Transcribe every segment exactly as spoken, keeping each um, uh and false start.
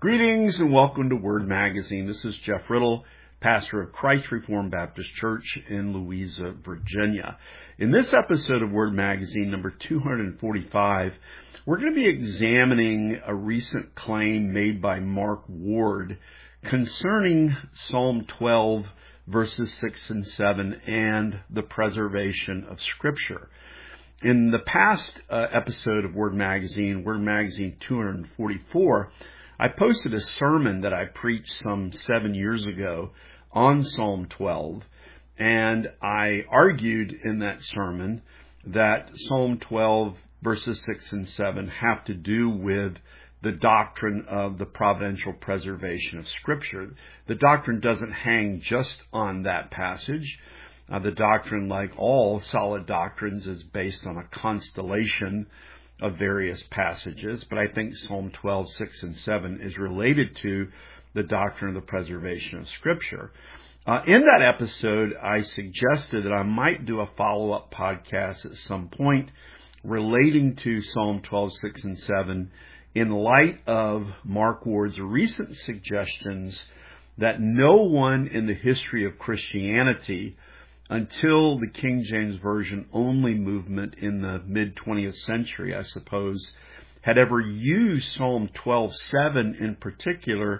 Greetings and welcome to Word Magazine. This is Jeff Riddle, pastor of Christ Reformed Baptist Church in Louisa, Virginia. In this episode of Word Magazine, number two forty-five, we're going to be examining a recent claim made by Mark Ward concerning Psalm twelve, verses six and seven, and the preservation of Scripture. In the past uh, episode of Word Magazine, Word Magazine two forty-four, I posted a sermon that I preached some seven years ago on Psalm twelve, and I argued in that sermon that Psalm twelve, verses six and seven have to do with the doctrine of the providential preservation of Scripture. The doctrine doesn't hang just on that passage. Uh, the doctrine, like all solid doctrines, is based on a constellation of various passages, but I think Psalm twelve, six, and seven is related to the doctrine of the preservation of Scripture. Uh, in that episode, I suggested that I might do a follow-up podcast at some point relating to Psalm twelve, six, and seven in light of Mark Ward's recent suggestions that no one in the history of Christianity until the King James Version only movement in the mid-twentieth century, I suppose, had ever used Psalm twelve seven in particular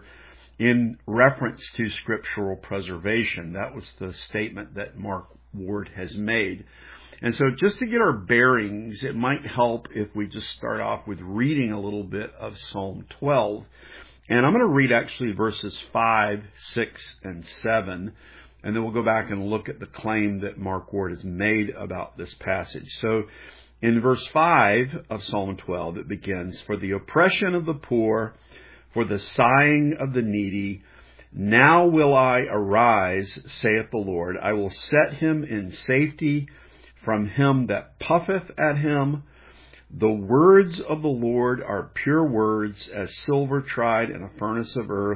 in reference to scriptural preservation. That was the statement that Mark Ward has made. And so just to get our bearings, it might help if we just start off with reading a little bit of Psalm twelve. And I'm going to read actually verses five, six, and seven. And then we'll go back and look at the claim that Mark Ward has made about this passage. So in verse five of Psalm twelve, it begins, "For the oppression of the poor, for the sighing of the needy, now will I arise, saith the Lord. I will set him in safety from him that puffeth at him. The words of the Lord are pure words, as silver tried in a furnace of earth,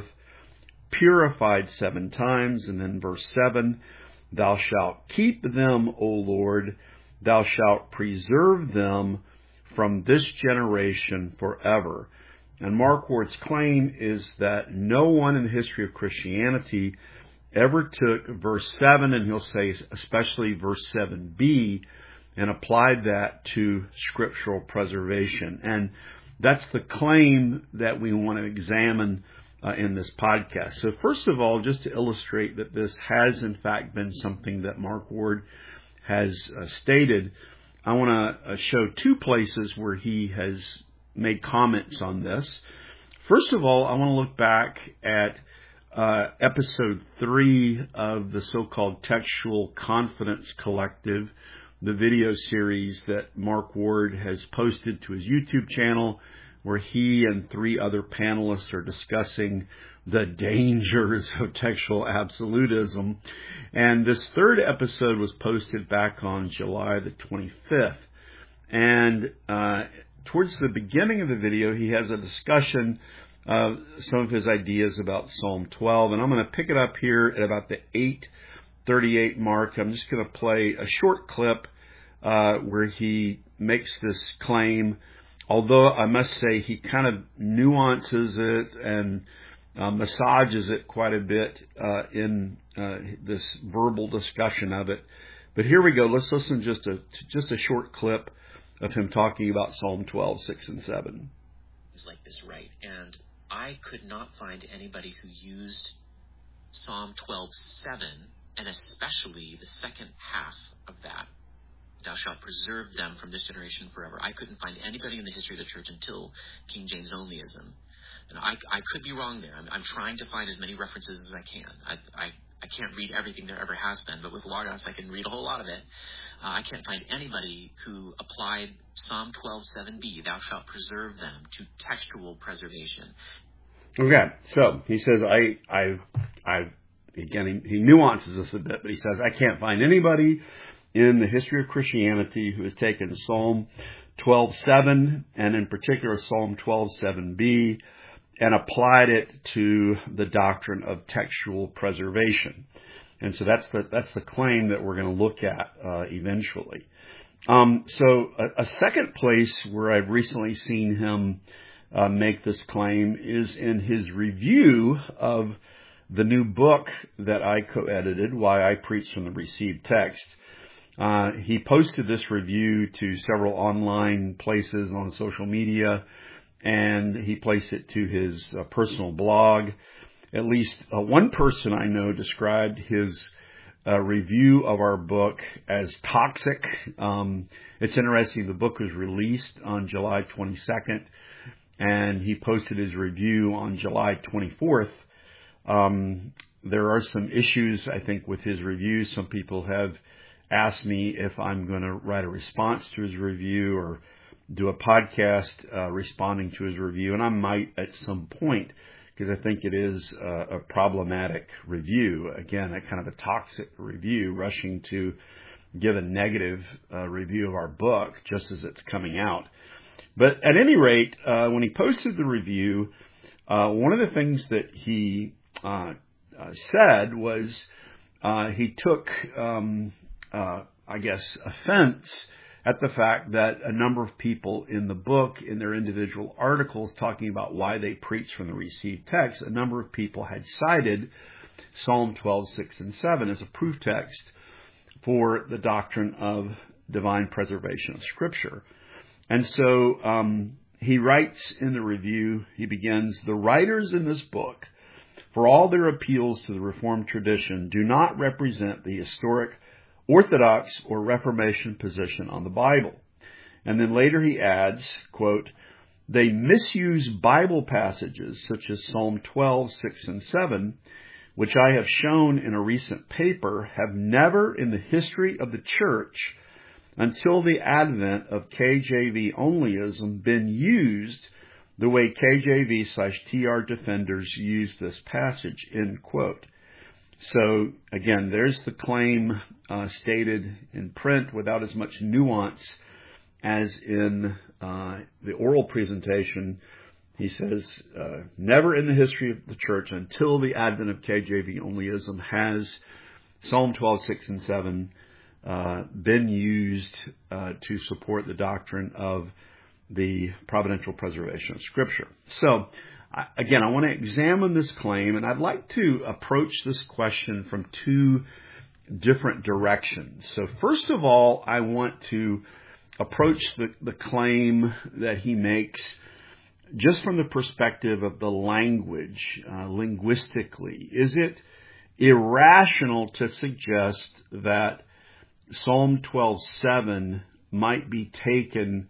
purified seven times." And then verse seven, "Thou shalt keep them, O Lord, thou shalt preserve them from this generation forever." And Mark Ward's claim is that no one in the history of Christianity ever took verse seven, and he'll say especially verse seven b, and applied that to scriptural preservation. And that's the claim that we want to examine Uh, in this podcast. So first of all, just to illustrate that this has in fact been something that Mark Ward has uh, stated, I want to uh, show two places where he has made comments on this. First of all, I want to look back at uh, episode three of the so-called Textual Confidence Collective, the video series that Mark Ward has posted to his YouTube channel, where he and three other panelists are discussing the dangers of textual absolutism. And this third episode was posted back on July the twenty-fifth. And uh, towards the beginning of the video, he has a discussion of some of his ideas about Psalm twelve. And I'm going to pick it up here at about the eight thirty-eight mark. I'm just going to play a short clip uh, where he makes this claim. Although I must say he kind of nuances it and uh, massages it quite a bit uh, in uh, this verbal discussion of it. But here we go. Let's listen just a just a short clip of him talking about Psalm twelve, six, and seven. It's like this, right? And I could not find anybody who used Psalm twelve, seven, and especially the second half of that. Thou shalt preserve them from this generation forever. I couldn't find anybody in the history of the church until King James onlyism. And I, I could be wrong there. I'm, I'm trying to find as many references as I can. I, I, I can't read everything there ever has been, but with Logos I can read a whole lot of it. Uh, I can't find anybody who applied Psalm twelve, seven b, thou shalt preserve them, to textual preservation. Okay, so he says, I, I, I, again, he, he nuances this a bit, but he says, I can't find anybody in the history of Christianity who has taken Psalm twelve seven, and in particular Psalm twelve seven b, and applied it to the doctrine of textual preservation. And so that's the that's the claim that we're going to look at uh, eventually. Um, so a, a second place where I've recently seen him uh, make this claim is in his review of the new book that I co-edited, Why I Preach from the Received Text. Uh, he posted this review to several online places on social media, and he placed it to his uh, personal blog. At least uh, one person I know described his uh, review of our book as toxic. Um, it's interesting, the book was released on July twenty-second, and he posted his review on July twenty-fourth. Um, there are some issues, I think, with his review. Some people have asked me if I'm going to write a response to his review or do a podcast uh, responding to his review, and I might at some point, because I think it is a, a problematic review. Again, a kind of a toxic review, rushing to give a negative uh, review of our book just as it's coming out. But at any rate, uh, when he posted the review, uh, one of the things that he uh, uh, said was uh, he took, um, uh, I guess, offense at the fact that a number of people in the book, in their individual articles talking about why they preach from the received text, a number of people had cited Psalm twelve, six, and seven as a proof text for the doctrine of divine preservation of Scripture. And so um, he writes in the review, he begins, "The writers in this book, for all their appeals to the Reformed tradition, do not represent the historic Orthodox or Reformation position on the Bible." And then later he adds, quote, "They misuse Bible passages such as Psalm twelve, six, and seven, which I have shown in a recent paper have never in the history of the church until the advent of K J V onlyism been used the way K J V slash T R defenders use this passage," end quote. So, again, there's the claim uh, stated in print without as much nuance as in uh, the oral presentation. He says, uh, never in the history of the church until the advent of K J V onlyism has Psalm twelve, six, and seven uh, been used uh, to support the doctrine of the providential preservation of Scripture. So, again, I want to examine this claim, and I'd like to approach this question from two different directions. So first of all, I want to approach the, the claim that he makes just from the perspective of the language, uh, linguistically. Is it irrational to suggest that Psalm twelve seven might be taken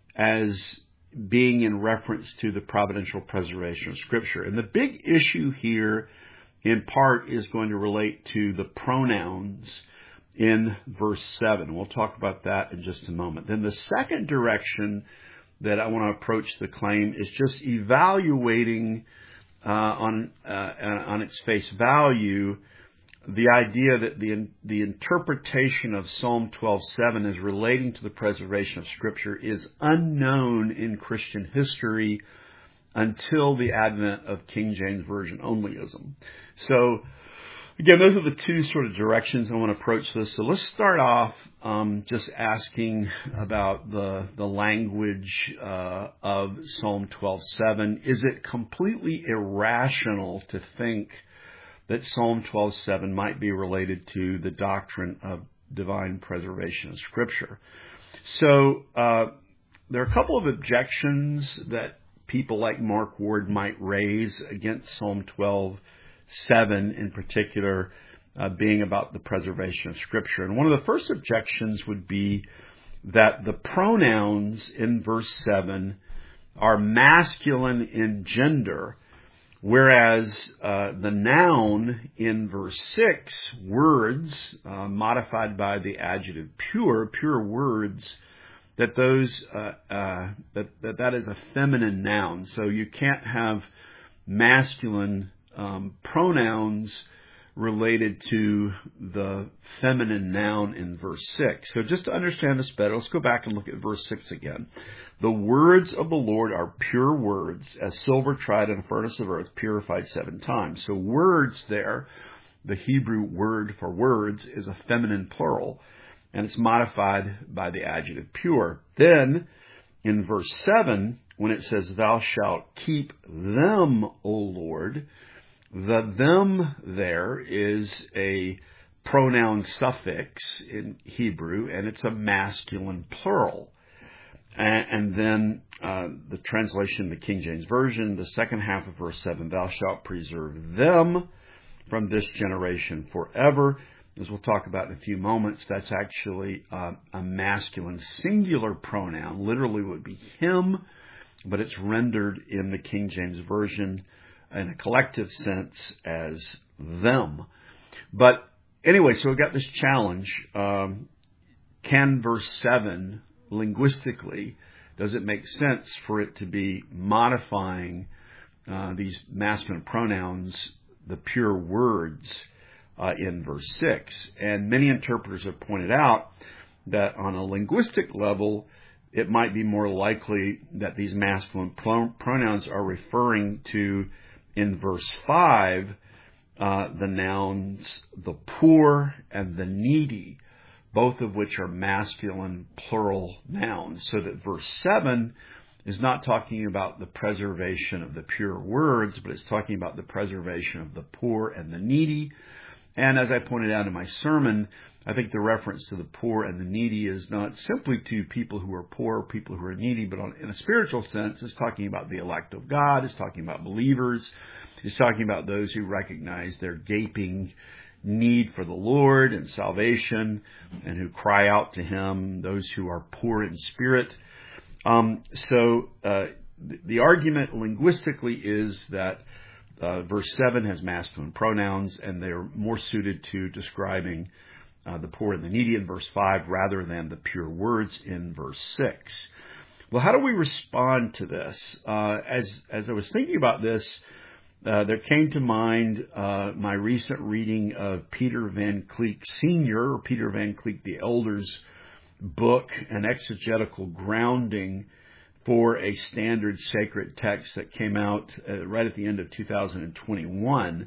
as being in reference to the providential preservation of Scripture? And the big issue here, in part, is going to relate to the pronouns in verse seven. We'll talk about that in just a moment. Then the second direction that I want to approach the claim is just evaluating uh, on uh, on its face value the idea that the the interpretation of Psalm twelve seven as relating to the preservation of Scripture is unknown in Christian history until the advent of King James Version onlyism. So, again, those are the two sort of directions I want to approach this. So let's start off um, just asking about the the language uh, of Psalm twelve seven. Is it completely irrational to think that Psalm twelve seven might be related to the doctrine of divine preservation of Scripture? So uh, there are a couple of objections that people like Mark Ward might raise against Psalm twelve seven in particular, uh, being about the preservation of Scripture. And one of the first objections would be that the pronouns in verse seven are masculine in gender, whereas uh, the noun in verse six, words, uh, modified by the adjective pure, pure words, that those uh, uh, that, that that is a feminine noun. So you can't have masculine um, pronouns related to the feminine noun in verse six. So just to understand this better, let's go back and look at verse six again. The words of the Lord are pure words, as silver tried in a furnace of earth, purified seven times. So words there, the Hebrew word for words, is a feminine plural, and it's modified by the adjective pure. Then, in verse seven, when it says, thou shalt keep them, O Lord, the them there is a pronoun suffix in Hebrew, and it's a masculine plural. And, and then uh, the translation in the King James Version, the second half of verse seven, thou shalt preserve them from this generation forever. As we'll talk about in a few moments, that's actually uh, a masculine singular pronoun. Literally would be him, but it's rendered in the King James Version in a collective sense as them. But anyway, so we've got this challenge. Um, can verse seven, linguistically, does it make sense for it to be modifying uh, these masculine pronouns, the pure words, uh, in verse six? And many interpreters have pointed out that on a linguistic level, it might be more likely that these masculine pro- pronouns are referring to, in verse five, uh, the nouns the poor and the needy, both of which are masculine plural nouns. So that verse seven is not talking about the preservation of the pure words, but it's talking about the preservation of the poor and the needy. And as I pointed out in my sermon, I think the reference to the poor and the needy is not simply to people who are poor or people who are needy, but on, in a spiritual sense, it's talking about the elect of God, it's talking about believers, it's talking about those who recognize their gaping need for the Lord and salvation and who cry out to Him, those who are poor in spirit. Um, so uh, the, the argument linguistically is that uh, verse seven has masculine pronouns and they're more suited to describing uh, the poor and the needy in verse five rather than the pure words in verse six. Well, how do we respond to this? Uh, as, as I was thinking about this, Uh, there came to mind uh, my recent reading of Peter Van Cleek Senior, or Peter Van Cleek the Elder's book, An Exegetical Grounding for a Standard Sacred Text, that came out uh, right at the end of two thousand twenty-one.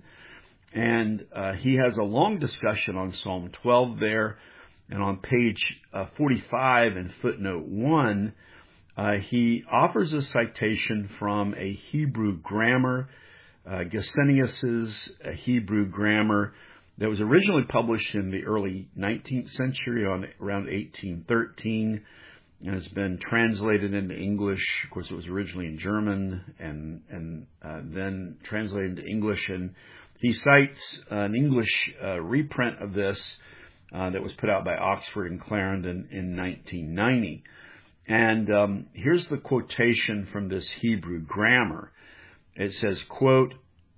And uh, he has a long discussion on Psalm twelve there. And on page uh, forty-five in footnote one, uh, he offers a citation from a Hebrew grammar, Uh, Gesenius's uh, Hebrew grammar, that was originally published in the early nineteenth century, on around eighteen thirteen, and has been translated into English. Of course, it was originally in German, and and uh, then translated into English. And he cites an English uh, reprint of this uh, that was put out by Oxford and Clarendon in nineteen ninety. And um, here's the quotation from this Hebrew grammar. It says, quote,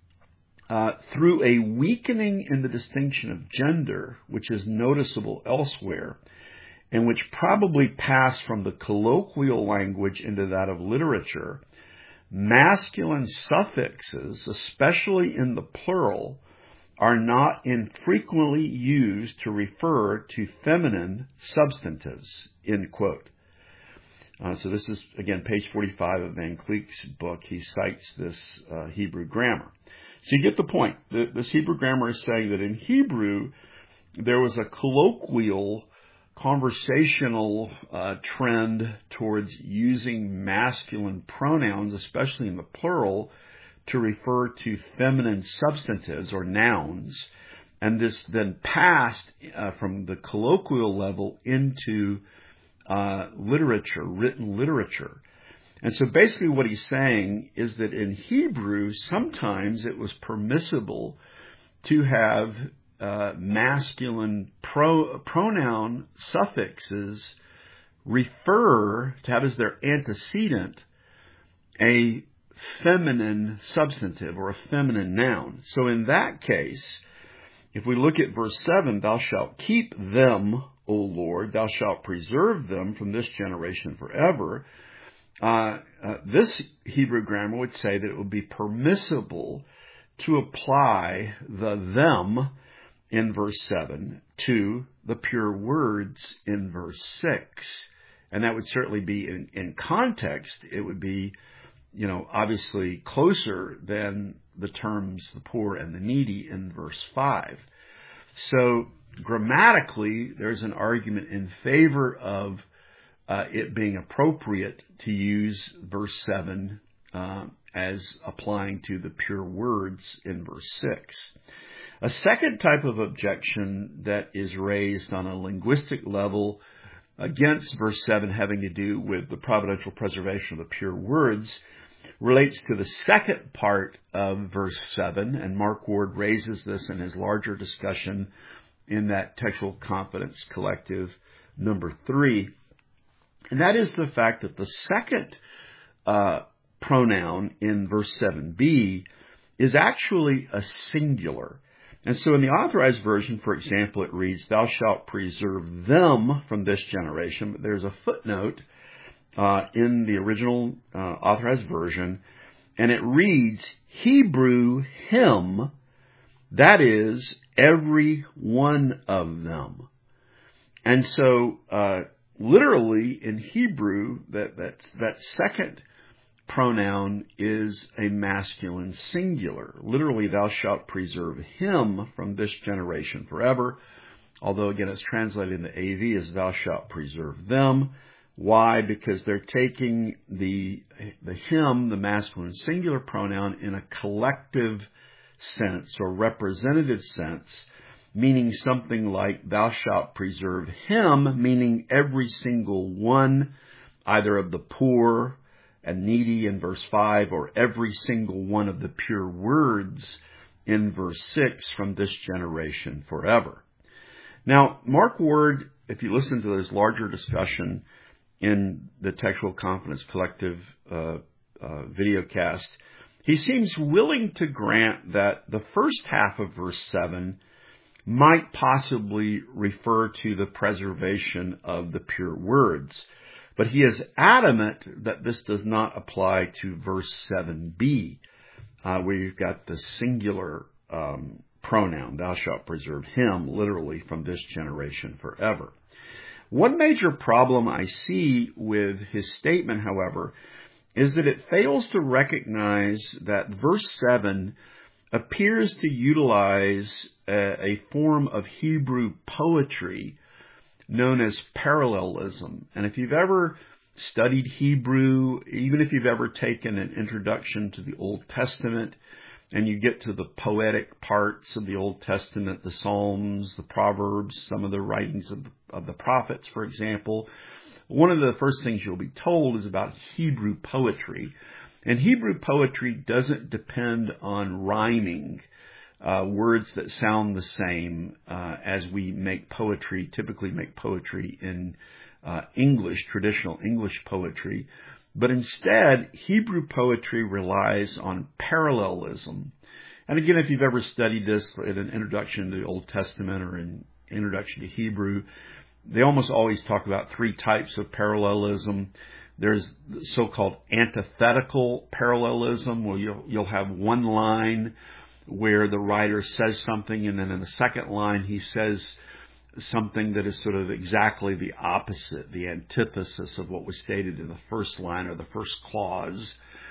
uh, through a weakening in the distinction of gender, which is noticeable elsewhere, and which probably passed from the colloquial language into that of literature, masculine suffixes, especially in the plural, are not infrequently used to refer to feminine substantives, end quote. Uh, so this is, again, page forty-five of Van Cleek's book. He cites this uh, Hebrew grammar. So you get the point. The, this Hebrew grammar is saying that in Hebrew, there was a colloquial, conversational uh, trend towards using masculine pronouns, especially in the plural, to refer to feminine substantives or nouns. And this then passed uh, from the colloquial level into Uh, literature, written literature. And so basically what he's saying is that in Hebrew, sometimes it was permissible to have uh, masculine pro, pronoun suffixes refer, to have as their antecedent, a feminine substantive or a feminine noun. So in that case, if we look at verse seven, thou shalt keep them, O Lord, thou shalt preserve them from this generation forever. Uh, uh, this Hebrew grammar would say that it would be permissible to apply the them in verse seven to the pure words in verse six. And that would certainly be, in, in context, it would be, you know, obviously closer than the terms the poor and the needy in verse five. So grammatically, there's an argument in favor of uh, it being appropriate to use verse seven uh, as applying to the pure words in verse six. A second type of objection that is raised on a linguistic level against verse seven, having to do with the providential preservation of the pure words, relates to the second part of verse seven, and Mark Ward raises this in his larger discussion in that Textual Confidence Collective number three. And that is the fact that the second uh, pronoun in verse seven b is actually a singular. And so in the Authorized Version, for example, it reads, "Thou shalt preserve them from this generation." But there's a footnote uh, in the original uh, Authorized Version, and it reads, "Hebrew him, that is, every one of them." And so, uh, literally in Hebrew, that, that, that second pronoun is a masculine singular. Literally, "Thou shalt preserve him from this generation forever." Although, again, it's translated in the A V as "Thou shalt preserve them." Why? Because they're taking the, the him, the masculine singular pronoun, in a collective sense or representative sense, meaning something like "Thou shalt preserve him," meaning every single one, either of the poor and needy in verse five, or every single one of the pure words in verse six, from this generation forever. Now, Mark Ward, if you listen to this larger discussion in the Textual Confidence Collective uh, uh, videocast, he seems willing to grant that the first half of verse seven might possibly refer to the preservation of the pure words. But he is adamant that this does not apply to verse seven b, uh, where you've got the singular um, pronoun, "Thou shalt preserve him," literally, from this generation forever. One major problem I see with his statement, however, is that it fails to recognize that verse seven appears to utilize a, a form of Hebrew poetry known as parallelism. And if you've ever studied Hebrew, even if you've ever taken an introduction to the Old Testament, and you get to the poetic parts of the Old Testament, the Psalms, the Proverbs, some of the writings of the, of the prophets, for example, one of the first things you'll be told is about Hebrew poetry. And Hebrew poetry doesn't depend on rhyming Uh, words that sound the same uh, as we make poetry, typically make poetry in uh, English, traditional English poetry. But instead, Hebrew poetry relies on parallelism. And again, if you've ever studied this in an introduction to the Old Testament or an introduction to Hebrew, they almost always talk about three types of parallelism. There's so-called antithetical parallelism, where you'll, you'll have one line where the writer says something, and then in the second line he says something that is sort of exactly the opposite, the antithesis of what was stated in the first line or the first clause.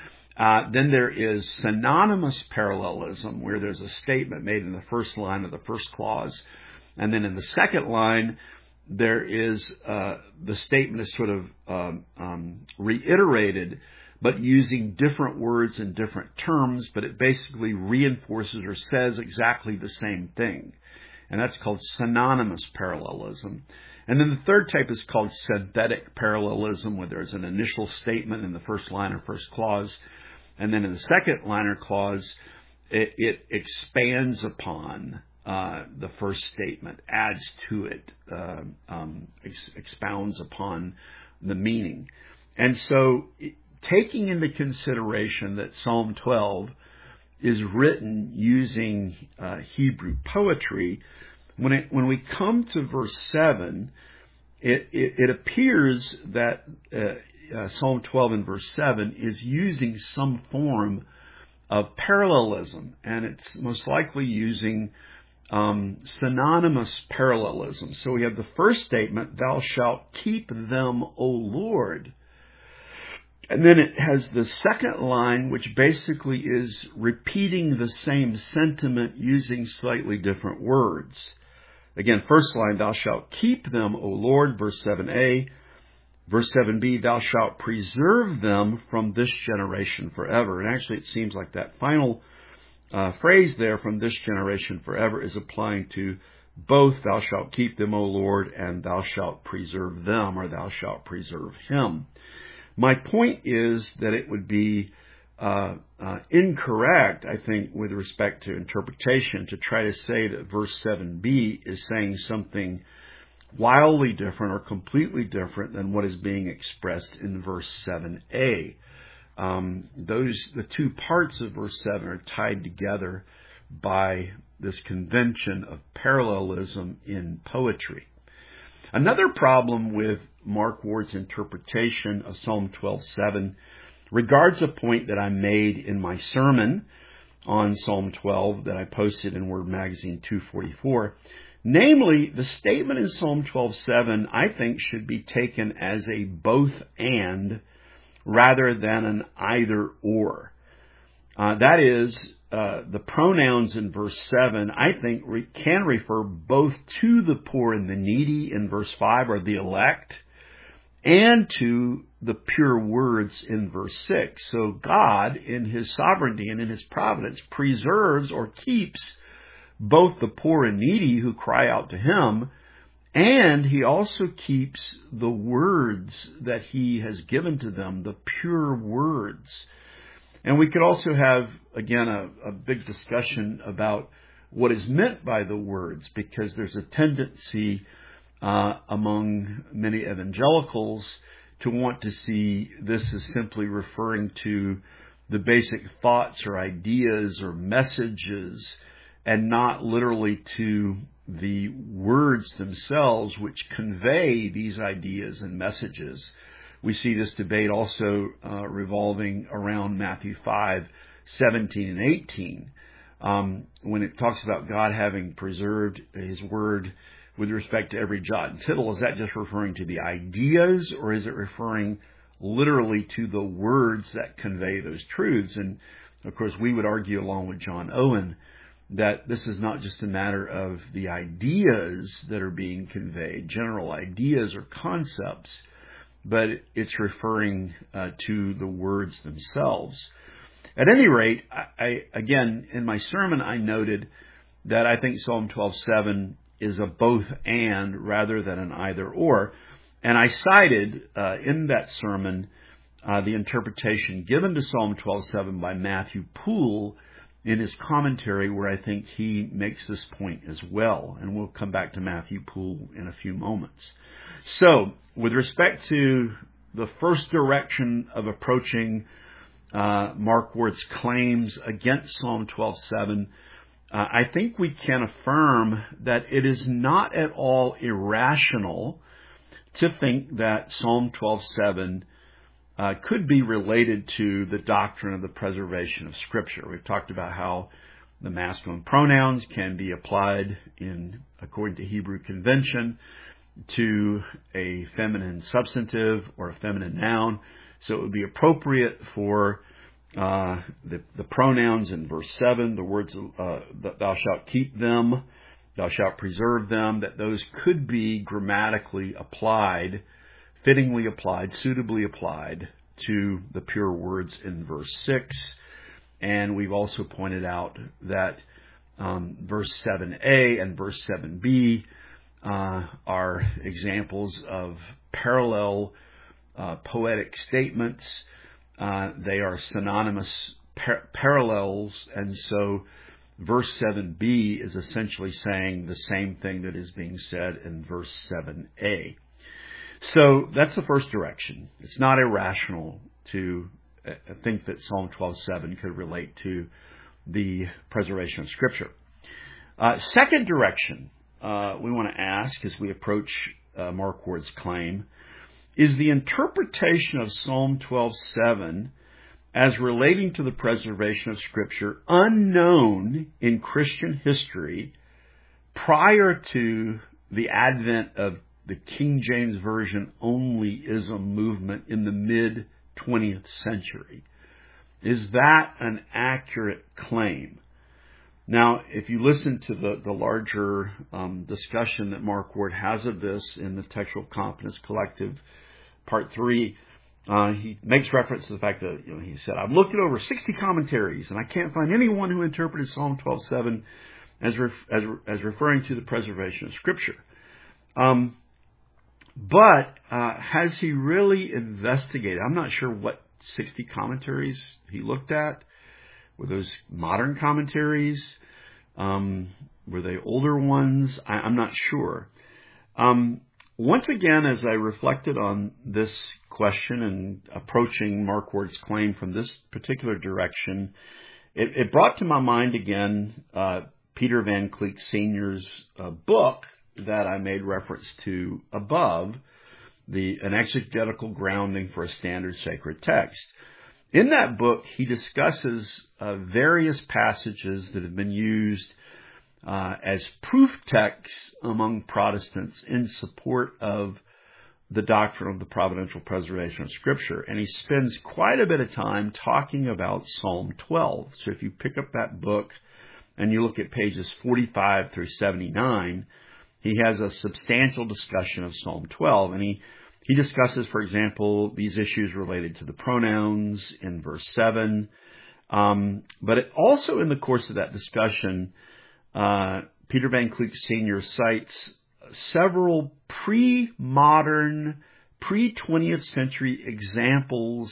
Uh, then there is synonymous parallelism, where there's a statement made in the first line of the first clause, and then in the second line there is uh, the statement is sort of um, um, reiterated, but using different words and different terms, but it basically reinforces or says exactly the same thing. And that's called synonymous parallelism. And then the third type is called synthetic parallelism, where there's an initial statement in the first line or first clause, and then in the second line or clause, it, it expands upon uh, the first statement, adds to it, uh, um, ex- expounds upon the meaning. And so, taking into consideration that Psalm twelve is written using uh, Hebrew poetry, when it, when we come to verse seven, it, it, it appears that uh, uh, Psalm twelve in verse seven is using some form of parallelism, and it's most likely using um, synonymous parallelism. So we have the first statement, "Thou shalt keep them, O Lord." And then it has the second line, which basically is repeating the same sentiment using slightly different words. Again, first line, "Thou shalt keep them, O Lord," verse seven a. Verse seven b, thou shalt preserve them from this generation forever. And actually it seems like that final uh, phrase there, from this generation forever, is applying to both thou shalt keep them, O Lord, and thou shalt preserve them, or thou shalt preserve him. My point is that it would be uh, uh, incorrect, I think, with respect to interpretation, to try to say that verse seven b is saying something wildly different or completely different than what is being expressed in verse seven a. Um, those, the two parts of verse seven are tied together by this convention of parallelism in poetry. Another problem with Mark Ward's interpretation of Psalm twelve seven regards a point that I made in my sermon on Psalm twelve that I posted in Word Magazine two forty-four. Namely, the statement in Psalm twelve seven, I think, should be taken as a both and rather than an either or. Uh, that is, uh, the pronouns in verse seven, I think, re- can refer both to the poor and the needy in verse five, or the elect, and to the pure words in verse six. So God, in his sovereignty and in his providence, preserves or keeps both the poor and needy who cry out to him, and he also keeps the words that he has given to them, the pure words. And we could also have, again, a, a big discussion about what is meant by the words, because there's a tendency uh, among many evangelicals to want to see this as simply referring to the basic thoughts or ideas or messages, and not literally to the words themselves which convey these ideas and messages. We see this debate also uh, revolving around Matthew five, seventeen and eighteen, um, when it talks about God having preserved his word with respect to every jot and tittle. Is that just referring to the ideas, or is it referring literally to the words that convey those truths? And of course, we would argue along with John Owen that this is not just a matter of the ideas that are being conveyed, general ideas or concepts, but it's referring uh, to the words themselves. At any rate, I, I again, in my sermon, I noted that I think Psalm twelve seven is a both and rather than an either or. And I cited uh, in that sermon uh, the interpretation given to Psalm twelve seven by Matthew Poole in his commentary, where I think he makes this point as well. And we'll come back to Matthew Poole in a few moments. So, with respect to the first direction of approaching uh, Mark Ward's claims against Psalm twelve seven, uh, I think we can affirm that it is not at all irrational to think that Psalm twelve seven Uh, could be related to the doctrine of the preservation of Scripture. We've talked about how the masculine pronouns can be applied in, according to Hebrew convention, to a feminine substantive or a feminine noun. So it would be appropriate for uh, the, the pronouns in verse seven, the words, uh, that thou shalt keep them, thou shalt preserve them, that those could be grammatically applied, fittingly applied, suitably applied to the pure words in verse six. And we've also pointed out that um, verse seven a and verse seven b uh, are examples of parallel uh, poetic statements. Uh, they are synonymous par- parallels, and so verse seven b is essentially saying the same thing that is being said in verse seven a. So that's the first direction. It's not irrational to think that Psalm twelve seven could relate to the preservation of Scripture. Uh, second direction uh, we want to ask as we approach uh, Mark Ward's claim is the interpretation of Psalm twelve seven as relating to the preservation of Scripture unknown in Christian history prior to the advent of the King James Version onlyism movement in the mid-twentieth century. Is that an accurate claim? Now, if you listen to the, the larger um, discussion that Mark Ward has of this in the Textual Competence Collective part three, uh, he makes reference to the fact that, you know, he said, I've looked at over sixty commentaries, and I can't find anyone who interpreted Psalm twelve seven as, ref, as, as referring to the preservation of Scripture. Um, but uh, has he really investigated? I'm not sure what sixty commentaries he looked at. Were those modern commentaries? Um, were they older ones? I, I'm not sure. Um, once again, as I reflected on this question and approaching Mark Ward's claim from this particular direction, it, it brought to my mind again uh, Peter Van Cleek Senior's uh, book that I made reference to above, the An Exegetical Grounding for a Standard Sacred Text. In that book, he discusses uh, various passages that have been used uh, as proof texts among Protestants in support of the doctrine of the providential preservation of Scripture. And he spends quite a bit of time talking about Psalm twelve. So if you pick up that book and you look at pages forty-five through seventy-nine, he has a substantial discussion of Psalm twelve. And he He discusses, for example, these issues related to the pronouns in verse seven. Um, but it also, in the course of that discussion, uh, Peter Van Cleek Senior cites several pre-modern, pre-twentieth century examples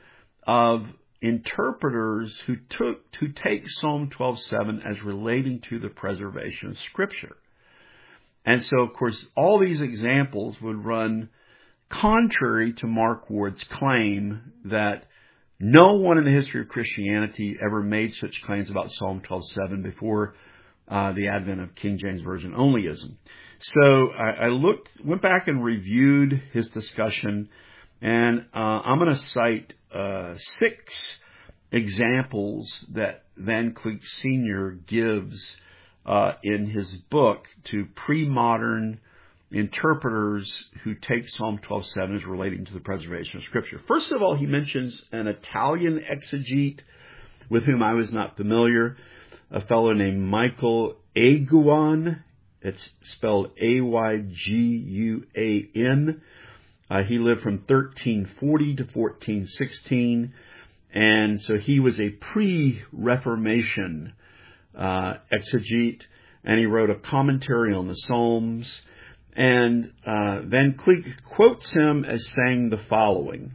of interpreters who took who take Psalm twelve seven as relating to the preservation of Scripture. And so, of course, all these examples would run contrary to Mark Ward's claim that no one in the history of Christianity ever made such claims about Psalm twelve seven before uh, the advent of King James Version onlyism. So I, I looked, went back and reviewed his discussion, and uh, I'm going to cite uh, six examples that Van Cleek Senior gives uh, in his book to pre-modern interpreters who take Psalm twelve seven as relating to the preservation of Scripture. First of all, he mentions an Italian exegete with whom I was not familiar, a fellow named Michael Aiguan. It's spelled A Y G U A N. Uh, he lived from thirteen forty to fourteen sixteen, and so he was a pre-Reformation uh, exegete, and he wrote a commentary on the Psalms. And uh, Van Cleek quotes him as saying the following: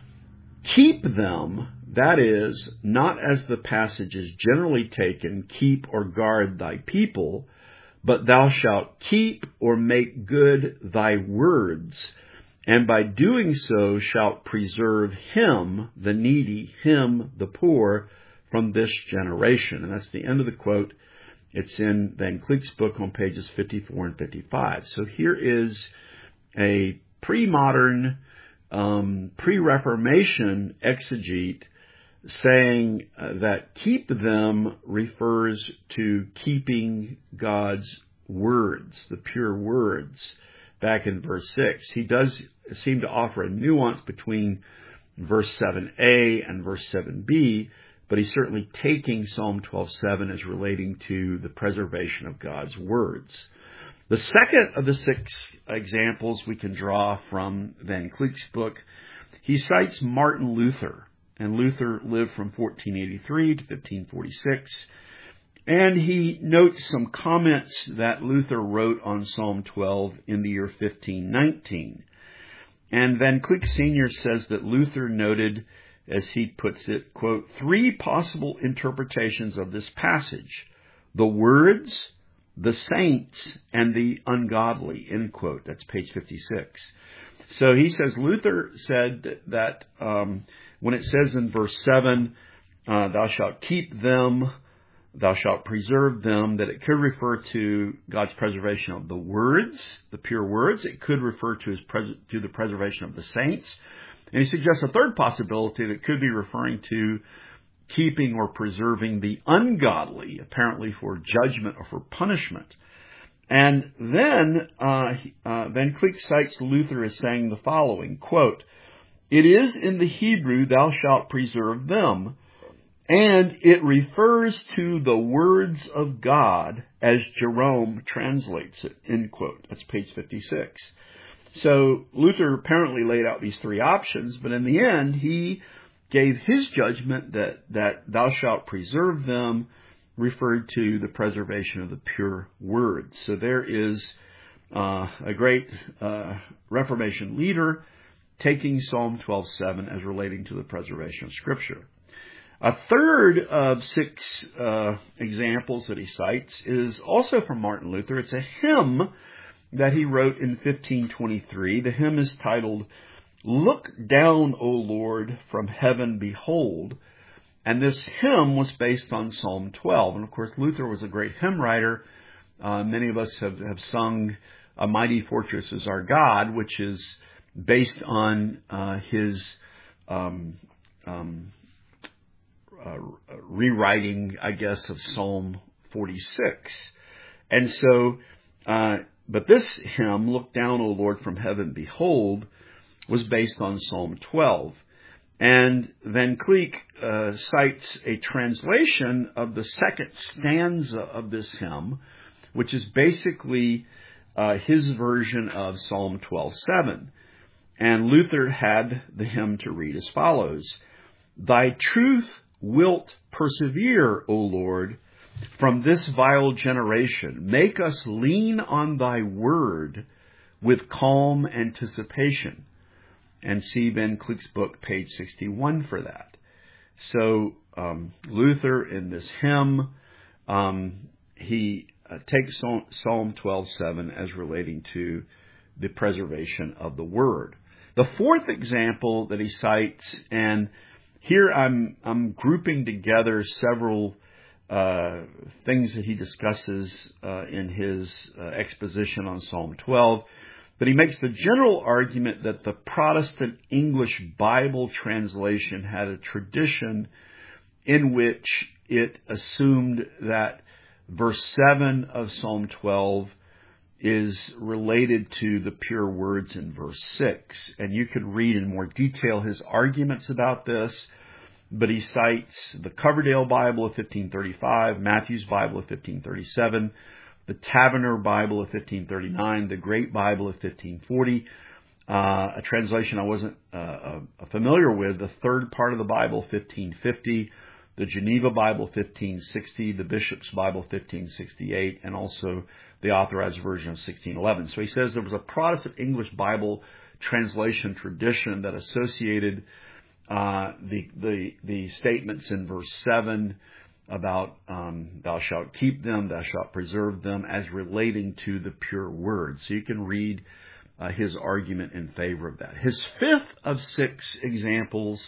keep them, that is, not as the passage is generally taken, keep or guard thy people, but thou shalt keep or make good thy words, and by doing so shalt preserve him, the needy, him, the poor, from this generation. And that's the end of the quote. It's in Van Cleek's book on pages fifty-four and fifty-five. So here is a pre-modern, um, pre-Reformation exegete saying uh, that keep them refers to keeping God's words, the pure words, back in verse six. He does seem to offer a nuance between verse seven a and verse seven b, but he's certainly taking Psalm twelve seven as relating to the preservation of God's words. The second of the six examples we can draw from Van Cleek's book, he cites Martin Luther. And Luther lived from fourteen eighty-three to fifteen forty-six. And he notes some comments that Luther wrote on Psalm twelve in the year fifteen nineteen. And Van Cleek Senior says that Luther noted, as he puts it, quote, three possible interpretations of this passage: the words, the saints, and the ungodly, end quote. That's page fifty-six. So he says Luther said that um, when it says in verse seven, uh, thou shalt keep them, thou shalt preserve them, that it could refer to God's preservation of the words, the pure words. It could refer to his pres- to the preservation of the saints. And he suggests a third possibility that could be referring to keeping or preserving the ungodly, apparently for judgment or for punishment. And then uh, uh, Van Cleek cites Luther as saying the following, quote, it is in the Hebrew, thou shalt preserve them, and it refers to the words of God as Jerome translates it, end quote. That's page fifty-six. So Luther apparently laid out these three options, but in the end, he gave his judgment that, that thou shalt preserve them referred to the preservation of the pure word. So there is uh, a great uh, Reformation leader taking Psalm twelve seven as relating to the preservation of Scripture. A third of six uh, examples that he cites is also from Martin Luther. It's a hymn that he wrote in fifteen twenty-three. The hymn is titled, "Look Down, O Lord, from Heaven Behold." And this hymn was based on Psalm twelve. And of course, Luther was a great hymn writer. Uh, many of us have, have sung "A Mighty Fortress is Our God," which is based on uh, his um, um, uh, rewriting, I guess, of Psalm forty-six. And so, uh, but this hymn, "Look Down, O Lord, from Heaven Behold," was based on Psalm twelve. And Van Cleek uh, cites a translation of the second stanza of this hymn, which is basically uh, his version of Psalm twelve seven. And Luther had the hymn to read as follows: "Thy truth wilt persevere, O Lord, from this vile generation. Make us lean on thy word with calm anticipation." And see Van Cleek's book, page sixty-one, for that. So um, Luther, in this hymn, um, he uh, takes Psalm twelve seven as relating to the preservation of the Word. The fourth example that he cites, and here I'm I'm grouping together several uh, things that he discusses uh, in his uh, exposition on Psalm twelve. But he makes the general argument that the Protestant English Bible translation had a tradition in which it assumed that verse seven of Psalm twelve is related to the pure words in verse six. And you could read in more detail his arguments about this, but he cites the Coverdale Bible of fifteen thirty-five, Matthew's Bible of fifteen thirty-seven, the Taverner Bible of fifteen thirty-nine, the Great Bible of fifteen forty, uh, a translation I wasn't uh, uh, familiar with, the third part of the Bible, fifteen fifty, the Geneva Bible, fifteen sixty, the Bishop's Bible, fifteen sixty-eight, and also the Authorized Version of sixteen eleven. So he says there was a Protestant English Bible translation tradition that associated uh, the, the, the statements in verse seven about um, thou shalt keep them, thou shalt preserve them, as relating to the pure word. So you can read uh, his argument in favor of that. His fifth of six examples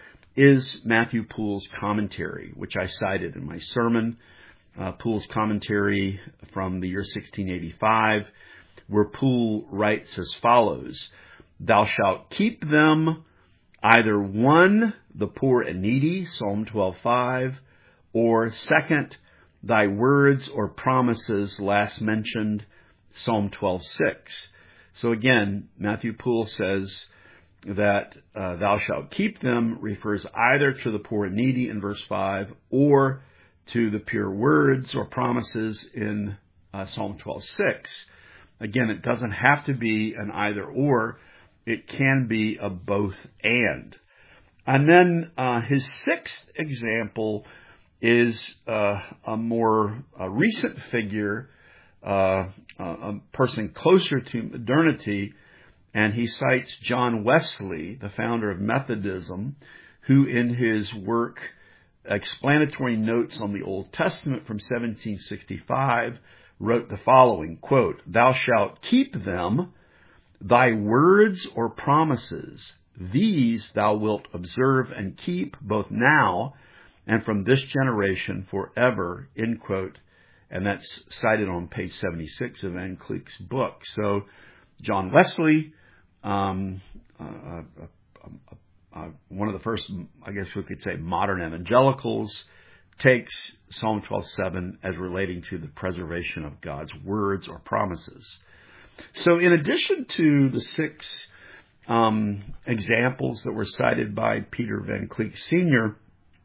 is Matthew Poole's commentary, which I cited in my sermon. Uh, Poole's commentary from the year sixteen eighty-five, where Poole writes as follows: "Thou shalt keep them, either one, the poor and needy, Psalm twelve five, or second, thy words or promises last mentioned, Psalm twelve six. So again, Matthew Poole says that uh, thou shalt keep them refers either to the poor and needy in verse five or to the pure words or promises in uh, Psalm twelve six. Again, it doesn't have to be an either or. It can be a both and. And then uh, his sixth example is uh, a more uh, recent figure, uh, a person closer to modernity, and he cites John Wesley, the founder of Methodism, who in his work Explanatory Notes on the Old Testament from seventeen sixty-five wrote the following, quote, "Thou shalt keep them, thy words or promises, these thou wilt observe and keep both now and from this generation forever," end quote. And that's cited on page seventy-six of Van Cleek's book. So John Wesley, um, uh, uh, uh, uh, one of the first, I guess we could say, modern evangelicals, takes Psalm twelve seven as relating to the preservation of God's words or promises. So in addition to the six um, examples that were cited by Peter Van Cleek Senior,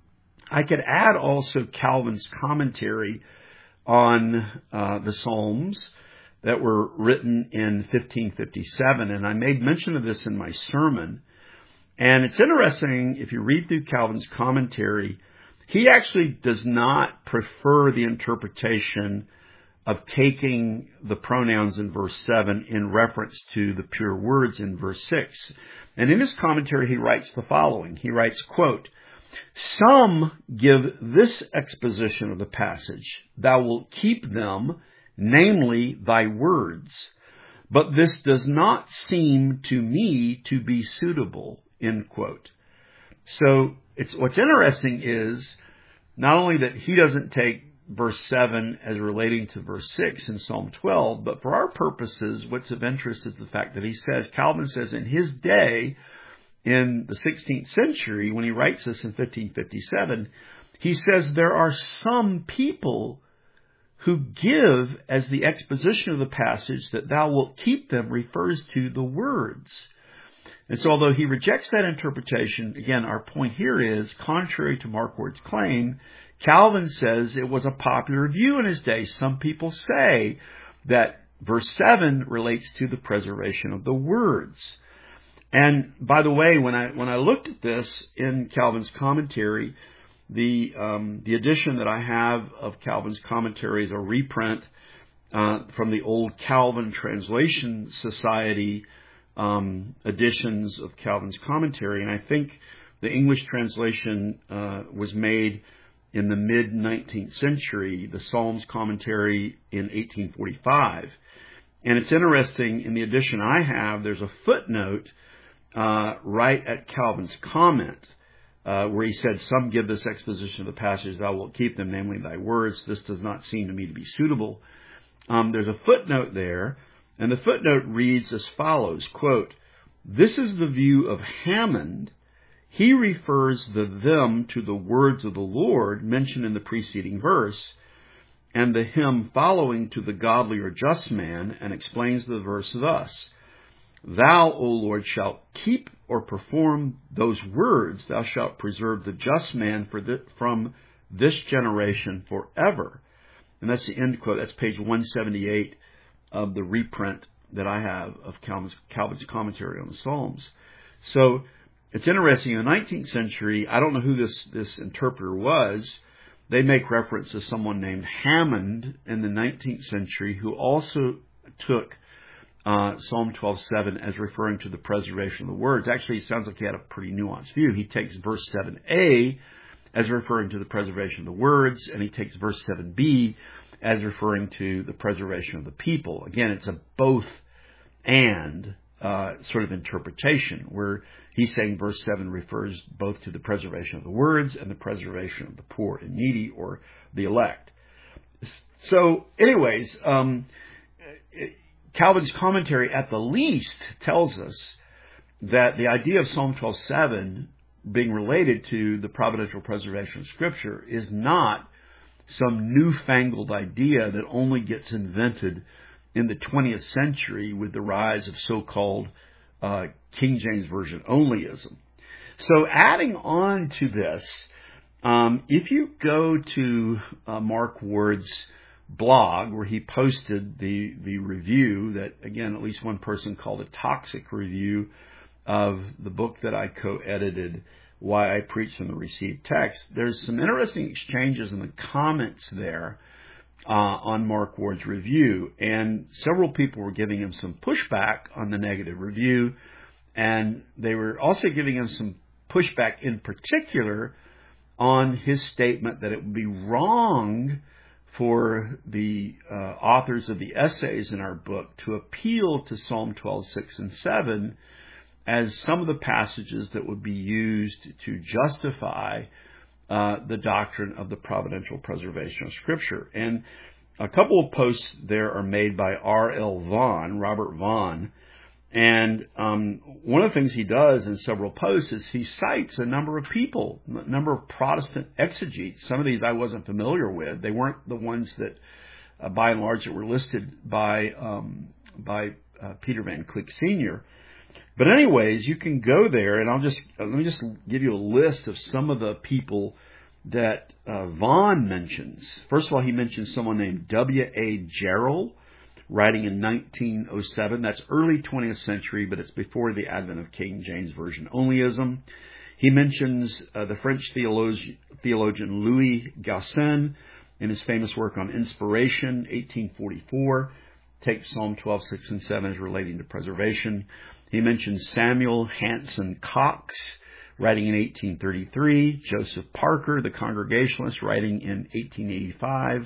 I could add also Calvin's commentary on uh, the Psalms that were written in fifteen fifty-seven. And I made mention of this in my sermon. And it's interesting, if you read through Calvin's commentary, he actually does not prefer the interpretation of taking the pronouns in verse seven in reference to the pure words in verse six. And in his commentary, he writes the following. He writes, quote, "Some give this exposition of the passage, thou wilt keep them, namely thy words. But this does not seem to me to be suitable," end quote. So it's what's interesting is not only that he doesn't take verse seven as relating to verse six in Psalm twelve, but for our purposes, what's of interest is the fact that he says, Calvin says in his day, in the sixteenth century, when he writes this in fifteen fifty-seven, he says there are some people who give as the exposition of the passage that thou wilt keep them refers to the words. And so although he rejects that interpretation, again, our point here is, contrary to Mark Ward's claim, Calvin says it was a popular view in his day. Some people say that verse seven relates to the preservation of the words. And by the way, when I when I looked at this in Calvin's commentary, the um, the edition that I have of Calvin's commentary is a reprint uh, from the old Calvin Translation Society um, editions of Calvin's commentary, and I think the English translation uh, was made in the mid-nineteenth century, the Psalms commentary in eighteen forty-five. And it's interesting, in the edition I have, there's a footnote uh, right at Calvin's comment, uh, where he said, "Some give this exposition of the passage, thou wilt keep them, namely thy words. This does not seem to me to be suitable." Um, there's a footnote there, and the footnote reads as follows, quote, "This is the view of Hammond. He refers the them to the words of the Lord mentioned in the preceding verse, and the him following to the godly or just man, and explains the verse thus, Thou, O Lord, shalt keep or perform those words, thou shalt preserve the just man for the, from this generation forever." And that's the end quote. That's page one seventy-eight of the reprint that I have of Calvin's, Calvin's commentary on the Psalms. So it's interesting, in the nineteenth century, I don't know who this, this interpreter was. They make reference to someone named Hammond in the nineteenth century who also took uh, Psalm twelve seven as referring to the preservation of the words. Actually, it sounds like he had a pretty nuanced view. He takes verse seven a as referring to the preservation of the words, and he takes verse seven b as referring to the preservation of the people. Again, it's a both and uh, sort of interpretation, where he's saying verse seven refers both to the preservation of the words and the preservation of the poor and needy, or the elect. So anyways, um, Calvin's commentary at the least tells us that the idea of Psalm twelve seven being related to the providential preservation of Scripture is not some newfangled idea that only gets invented in the twentieth century with the rise of so-called uh, King James Version onlyism. So adding on to this, um, if you go to uh, Mark Ward's blog, where he posted the, the review that, again, at least one person called a toxic review of the book that I co-edited, Why I Preach from the Received Text, there's some interesting exchanges in the comments there uh, on Mark Ward's review. And several people were giving him some pushback on the negative review, and they were also giving him some pushback in particular on his statement that it would be wrong for the uh, authors of the essays in our book to appeal to Psalm twelve, six, and seven as some of the passages that would be used to justify uh, the doctrine of the providential preservation of Scripture. And a couple of posts there are made by R L Vaughan, Robert Vaughan. And um, one of the things he does in several posts is he cites a number of people, a number of Protestant exegetes. Some of these I wasn't familiar with. They weren't the ones that, uh, by and large, that were listed by um, by uh, Peter Van Cleek Senior But anyways, you can go there, and I'll just let me just give you a list of some of the people that uh, Vaughan mentions. First of all, he mentions someone named W A Jarrell, writing in nineteen oh seven. That's early twentieth century, but it's before the advent of King James Version onlyism. He mentions uh, the French theologian, theologian Louis Gassin in his famous work on inspiration, eighteen forty-four, takes Psalm twelve, six, and seven as relating to preservation. He mentions Samuel Hanson Cox, writing in eighteen thirty-three, Joseph Parker, the Congregationalist, writing in eighteen eighty-five.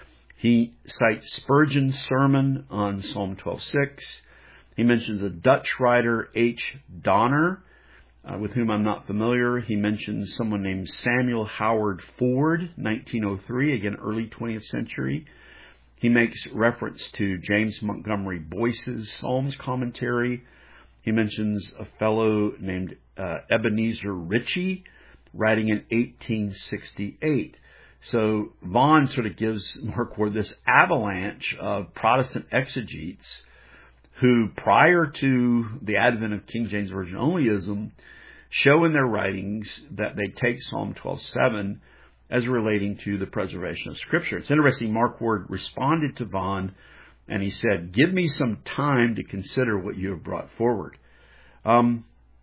He cites Spurgeon's sermon on Psalm twelve six. He mentions a Dutch writer, H. Donner, uh, with whom I'm not familiar. He mentions someone named Samuel Howard Ford, nineteen oh three, again, early twentieth century. He makes reference to James Montgomery Boyce's Psalms commentary. He mentions a fellow named uh, Ebenezer Ritchie, writing in eighteen sixty-eight. So Vaughan sort of gives Mark Ward this avalanche of Protestant exegetes who, prior to the advent of King James Version onlyism, show in their writings that they take Psalm twelve seven as relating to the preservation of Scripture. It's interesting, Mark Ward responded to Vaughan, and he said, "Give me some time to consider what you have brought forward." Um,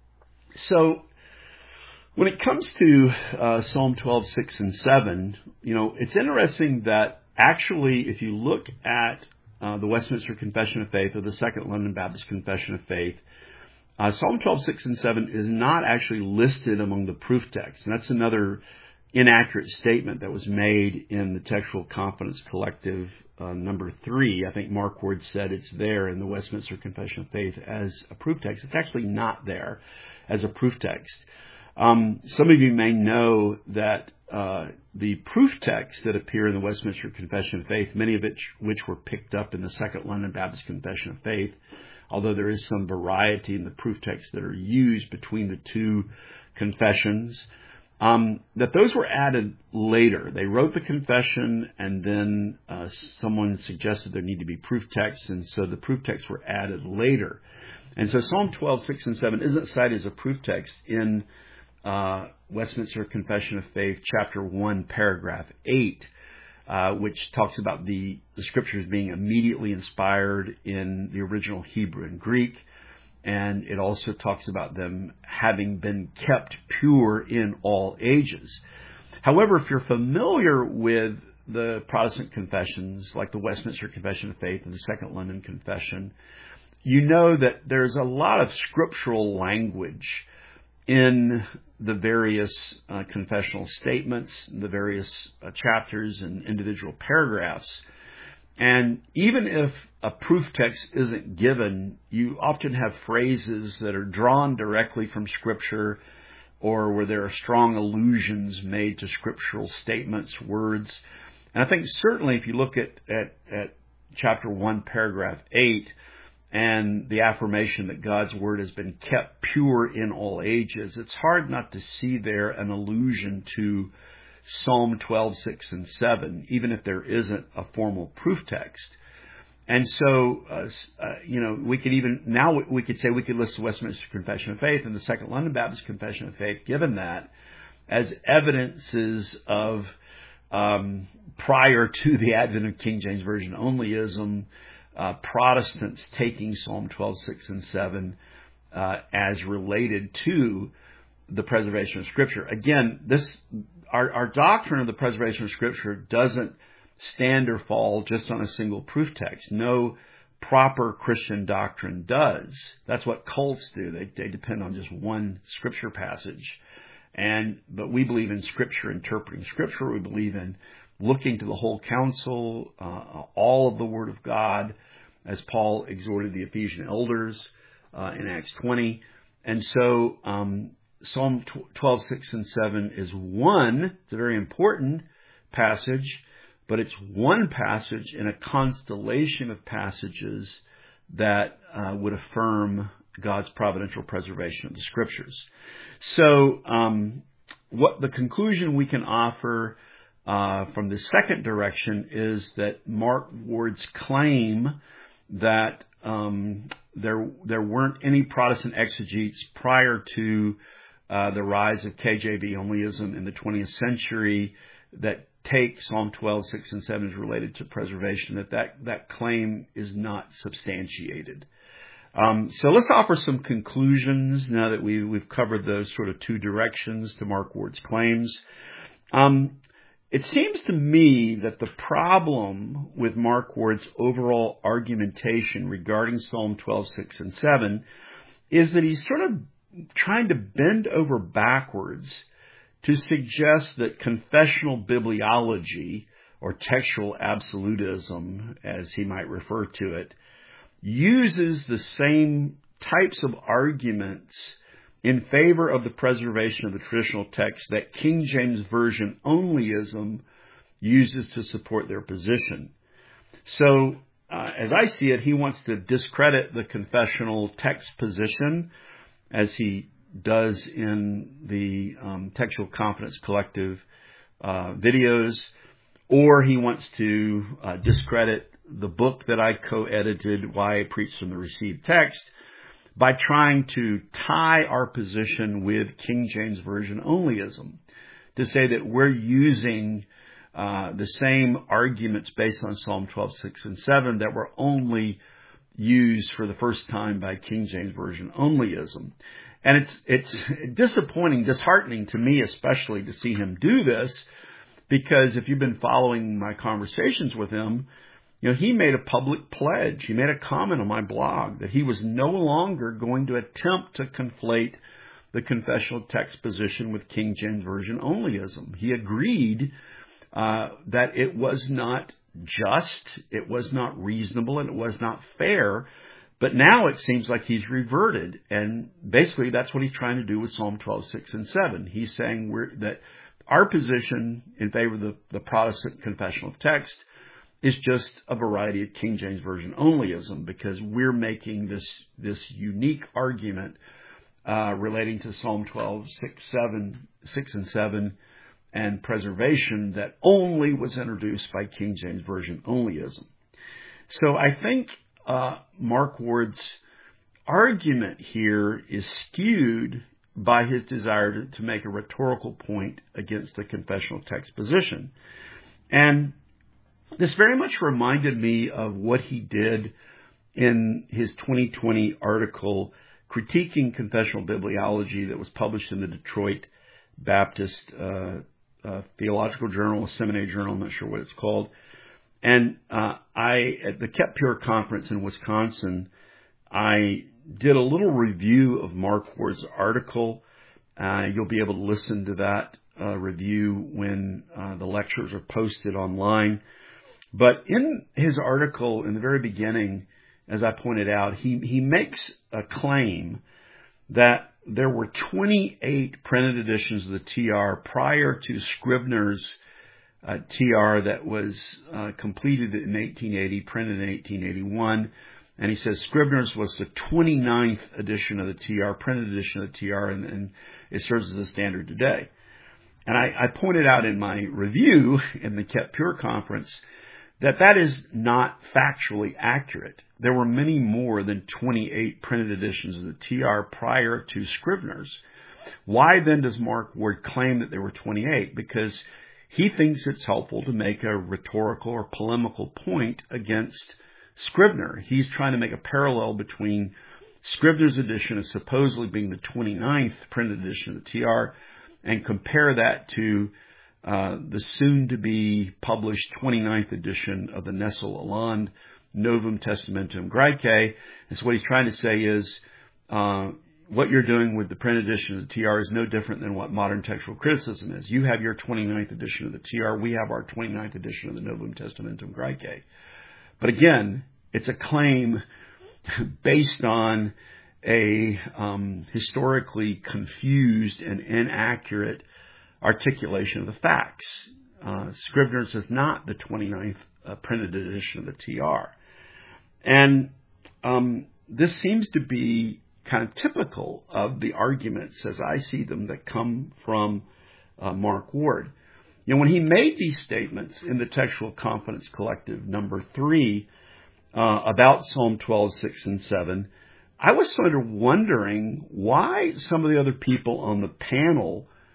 so when it comes to uh, Psalm twelve, six, and seven, you know, it's interesting that actually, if you look at uh, the Westminster Confession of Faith or the Second London Baptist Confession of Faith, uh, Psalm twelve, six, and seven is not actually listed among the proof texts. And that's another inaccurate statement that was made in the Textual Confidence Collective uh, number three. I think Mark Ward said it's there in the Westminster Confession of Faith as a proof text. It's actually not there as a proof text. Um, some of you may know that uh, the proof texts that appear in the Westminster Confession of Faith, many of which, which were picked up in the Second London Baptist Confession of Faith, although there is some variety in the proof texts that are used between the two confessions, Um, that those were added later. They wrote the confession, and then uh, someone suggested there need to be proof texts, and so the proof texts were added later. And so Psalm twelve, six, and seven isn't cited as a proof text in uh, Westminster Confession of Faith, chapter one, paragraph eight, uh, which talks about the, the Scriptures being immediately inspired in the original Hebrew and Greek. And it also talks about them having been kept pure in all ages. However, if you're familiar with the Protestant confessions, like the Westminster Confession of Faith and the Second London Confession, you know that there's a lot of scriptural language in the various uh, confessional statements, the various uh, chapters and individual paragraphs. And even if a proof text isn't given, you often have phrases that are drawn directly from Scripture, or where there are strong allusions made to scriptural statements, words. And I think certainly if you look at, at, at chapter one, paragraph eight, and the affirmation that God's Word has been kept pure in all ages, it's hard not to see there an allusion to Psalm twelve, six, and seven, even if there isn't a formal proof text. And so, uh, uh, you know, we could even, now we could say we could list the Westminster Confession of Faith and the Second London Baptist Confession of Faith, given that, as evidences of, um, prior to the advent of King James Version onlyism, uh, Protestants taking Psalm twelve, six, and seven uh, as related to the preservation of Scripture. Again, this our, our doctrine of the preservation of Scripture doesn't stand or fall just on a single proof text. No proper Christian doctrine does. That's what cults do. They, they depend on just one Scripture passage. And but we believe in Scripture, interpreting Scripture. We believe in looking to the whole counsel, uh, all of the Word of God, as Paul exhorted the Ephesian elders uh, in Acts twenty. And so um, Psalm twelve, six, and seven is one. It's a very important passage, but it's one passage in a constellation of passages that uh, would affirm God's providential preservation of the Scriptures. So um, what the conclusion we can offer uh, from the second direction is that Mark Ward's claim that um, there there weren't any Protestant exegetes prior to uh, the rise of K J V onlyism in the twentieth century that take Psalm twelve, six, and seven as related to preservation, that that, that claim is not substantiated. Um, so let's offer some conclusions now that we, we've covered those sort of two directions to Mark Ward's claims. Um, it seems to me that the problem with Mark Ward's overall argumentation regarding Psalm twelve, six, and seven is that he's sort of trying to bend over backwards to suggest that confessional bibliology, or textual absolutism, as he might refer to it, uses the same types of arguments in favor of the preservation of the traditional text that King James Version onlyism uses to support their position. So, uh, as I see it, he wants to discredit the confessional text position, as he does in the um, Textual Confidence Collective uh, videos, or he wants to uh, discredit the book that I co-edited, Why I Preach from the Received Text, by trying to tie our position with King James Version onlyism, to say that we're using uh, the same arguments based on Psalm twelve, six, and seven that were only used for the first time by King James Version onlyism. And it's it's disappointing, disheartening to me especially to see him do this, because if you've been following my conversations with him, you know, he made a public pledge. He made a comment on my blog that he was no longer going to attempt to conflate the confessional text position with King James Version onlyism. He agreed uh, that it was not just, it was not reasonable, and it was not fair. But now it seems like he's reverted, and basically that's what he's trying to do with Psalm twelve, six, and seven. He's saying we're, that our position in favor of the, the Protestant confessional text is just a variety of King James Version onlyism, because we're making this this unique argument uh, relating to Psalm twelve, six, seven, six, and seven, and preservation that only was introduced by King James Version onlyism. So I think uh, Mark Ward's argument here is skewed by his desire to, to make a rhetorical point against the confessional text position. And this very much reminded me of what he did in his twenty twenty article critiquing confessional bibliology that was published in the Detroit Baptist uh, uh, Theological Journal, Seminary Journal, I'm not sure what it's called. And uh, I, at the Kept Pure conference in Wisconsin, I did a little review of Mark Ward's article. Uh, you'll be able to listen to that uh, review when uh, the lectures are posted online. But in his article, in the very beginning, as I pointed out, he, he makes a claim that there were twenty-eight printed editions of the T R prior to Scribner's uh, T R that was uh, completed in eighteen eighty, printed in eighteen eighty-one. And he says Scribner's was the twenty-ninth edition of the T R, printed edition of the T R, and, and it serves as a standard today. And I, I pointed out in my review in the Kept Pure conference that that is not factually accurate. There were many more than twenty-eight printed editions of the T R prior to Scribner's. Why then does Mark Ward claim that there were twenty-eight? Because he thinks it's helpful to make a rhetorical or polemical point against Scribner. He's trying to make a parallel between Scribner's edition as supposedly being the twenty-ninth printed edition of the T R and compare that to uh, the soon-to-be published twenty-ninth edition of the Nestle Aland Novum Testamentum Graece. And so what he's trying to say is uh, what you're doing with the printed edition of the T R is no different than what modern textual criticism is. You have your twenty-ninth edition of the T R. We have our twenty-ninth edition of the Novum Testamentum Graece. But again, it's a claim based on a um, historically confused and inaccurate articulation of the facts. Uh, Scribner's is not the twenty-ninth uh, printed edition of the T R. And um, this seems to be kind of typical of the arguments, as I see them, that come from uh, Mark Ward. You know, when he made these statements in the Textual Confidence Collective number three uh, about Psalm twelve, six, and seven, I was sort of wondering why some of the other people on the panel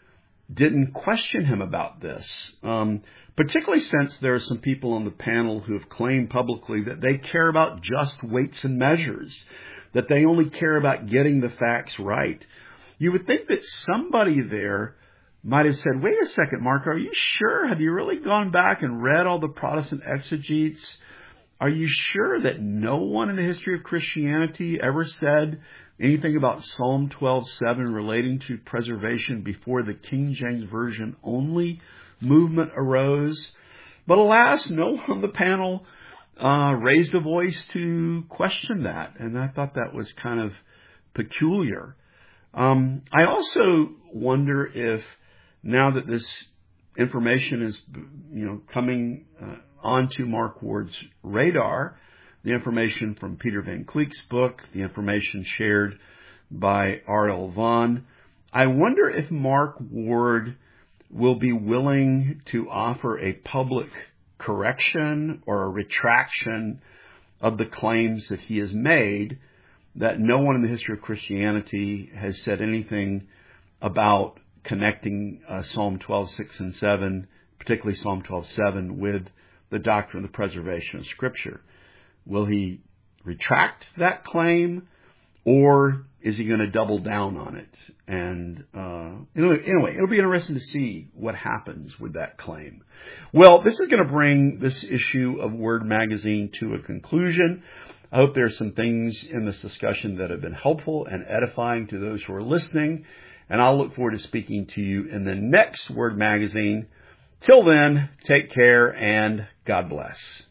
didn't question him about this, um, particularly since there are some people on the panel who have claimed publicly that they care about just weights and measures, that they only care about getting the facts right. You would think that somebody there might have said, wait a second, Mark, are you sure? Have you really gone back and read all the Protestant exegetes? Are you sure that no one in the history of Christianity ever said anything about Psalm twelve seven relating to preservation before the King James Version only movement arose? But alas, no one on the panel uh, raised a voice to question that. And I thought that was kind of peculiar. Um, I also wonder if now that this information is, you know, coming uh, onto Mark Ward's radar, the information from Peter Van Cleek's book, the information shared by R L Vaughan, I wonder if Mark Ward will be willing to offer a public correction or a retraction of the claims that he has made that no one in the history of Christianity has said anything about connecting uh, Psalm twelve six and seven, particularly Psalm twelve seven, with the doctrine of the preservation of Scripture. Will he retract that claim, or is he going to double down on it? And uh, anyway, it'll be interesting to see what happens with that claim. Well, this is going to bring this issue of Word Magazine to a conclusion. I hope there are some things in this discussion that have been helpful and edifying to those who are listening. And I'll look forward to speaking to you in the next Word Magazine. Till then, take care and God bless.